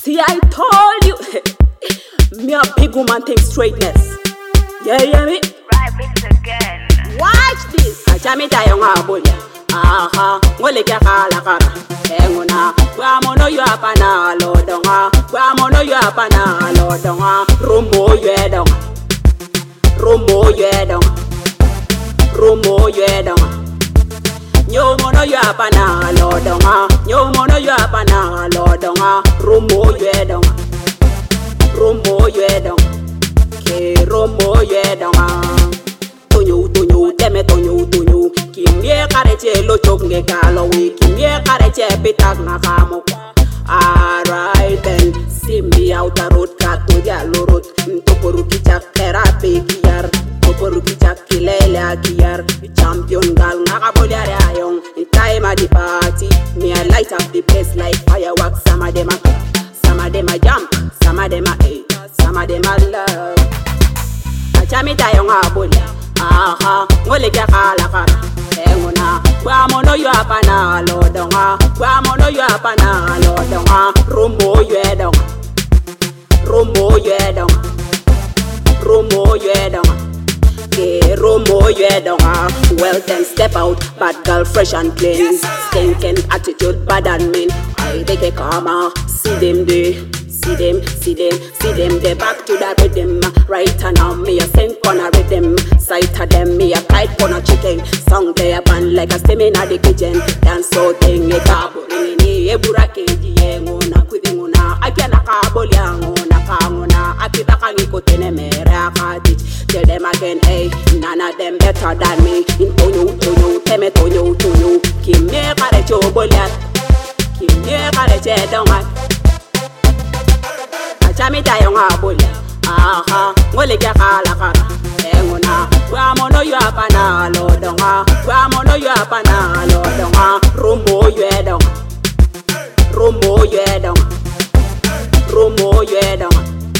See, I told you. Me a big woman think straightness. Yeah, me? Right, bitch again. Watch this. Achami tayo nga bolya. Aha, ngole kya kala kara. Enguna, kwa mono yu apana lodonga. Kwa mono yu apana lodonga. Rumbo yedonga. Rumbo yedonga. Rumbo yedonga. Nyo mono yu apana lodonga. Nyo mono yu apana lodonga. Rumbo yedonga. Rumbo yedonga. Ke rumbo yedonga. Tonyo, teme tonyo. Kimye kareche lo choknge kalowi. Kimye kareche pitak na kamo. Alright then, see me out the road, kato ya lorot. Toporu kichak therapy kiyar. Toporu kichak kilele akiyar. Champion gal ngakabolyare ayong. In time at the party, me I light up the place like fireworks. Some of them a jump, some of them a hate, some of them a love. Achami tayo nga bolya. Aha, ngole kya kala kara. Enguna, kwa mono yu apana lodonga. Kwa mono yu apana lodonga. Rumbo yedonga. Rumbo yedonga. Rumbo yedonga. Ke rumbo yedonga. Well then step out, bad girl fresh and clean. Stinking attitude bad and mean. I take a karma, see them there. See them, they back to the rhythm. Right now, me a sing on a rhythm. Sight of them, me a kite on a chicken. Song they a band like a steam in the kitchen. Dance so thing, a cabo, e burake, ngona, kudinguna. Akiana cabo, liangona, kangona. Akibakangi kotene mera katich. Tell them again, hey, none of them better than me. In tonyo, teme tonyo. Kimye karecho bolyat. Kimye kareche dongat. Achami tayo nga bolya. Aha, ngole kya kala kara. Enguna, kwa mono yu apana lodonga. Kwa mono yu apana lodonga. Rumbo yedonga. Rumbo yedonga. Rumbo yedonga.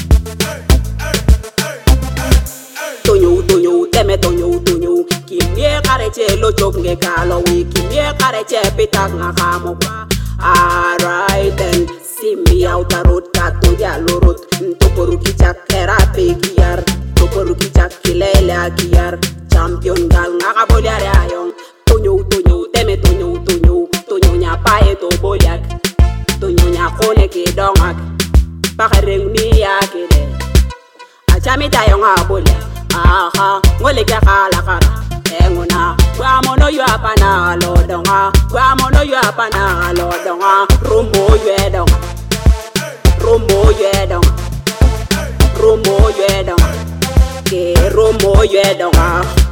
Tonyo, teme tonyo. Kimye kareche lo choknge kalowi. Kimye kareche pitak nga kamo. Alright then, see me out the road, kato ya lorot. Toporu kichak therapy kiyar. Toporu kichak kilele akiyar. Champion gal ngakabolyare ayong. Tonyo, teme tonyo. Tonyo nya pae to bolyak. Tonyo nya kone ke dongak. Pakareng ni ya kede. Achami tayo nga bolyak. Aha, ngole kya kala kara. Enguna, kwa mono yu apana lodonga. Kwa mono yu apana lodonga. Rumbo yedonga. Rumbo yedonga. Ke rumbo yedonga.